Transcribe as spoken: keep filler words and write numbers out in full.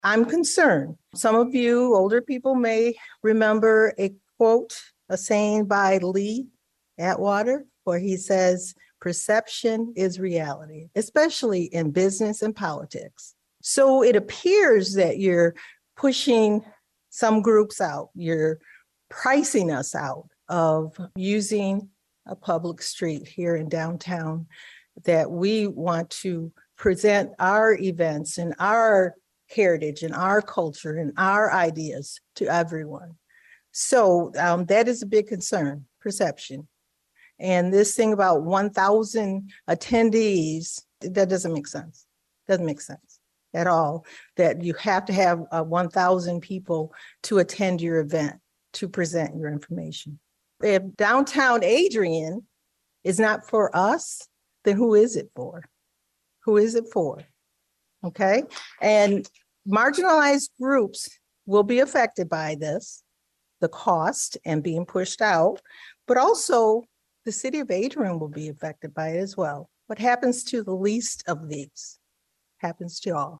I'm concerned. Some of you older people may remember a quote, a saying by Lee Atwater, where he says, perception is reality, especially in business and politics. So it appears that you're pushing some groups out. You're pricing us out of using a public street here in downtown, that we want to present our events and our heritage and our culture and our ideas to everyone. So um, that is a big concern, perception. And this thing about one thousand attendees, that doesn't make sense. Doesn't make sense at all, that you have to have uh, one thousand people to attend your event, to present your information. If downtown Adrian is not for us, then who is it for? Who is it for? Okay. And marginalized groups will be affected by this, the cost and being pushed out, but also the city of Adrian will be affected by it as well. What happens to the least of these happens to all.